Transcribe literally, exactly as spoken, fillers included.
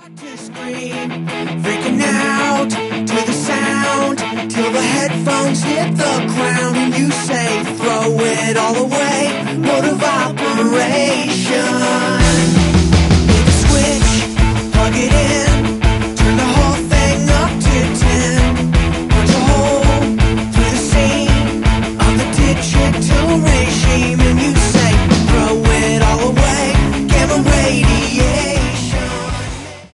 To scream, freaking out to the sound till the headphones hit the ground and you say throw it all away, mode of operation. Hit the switch, plug it in, turn the whole thing up to ten, punch a hole through the seam of the digital regime and you say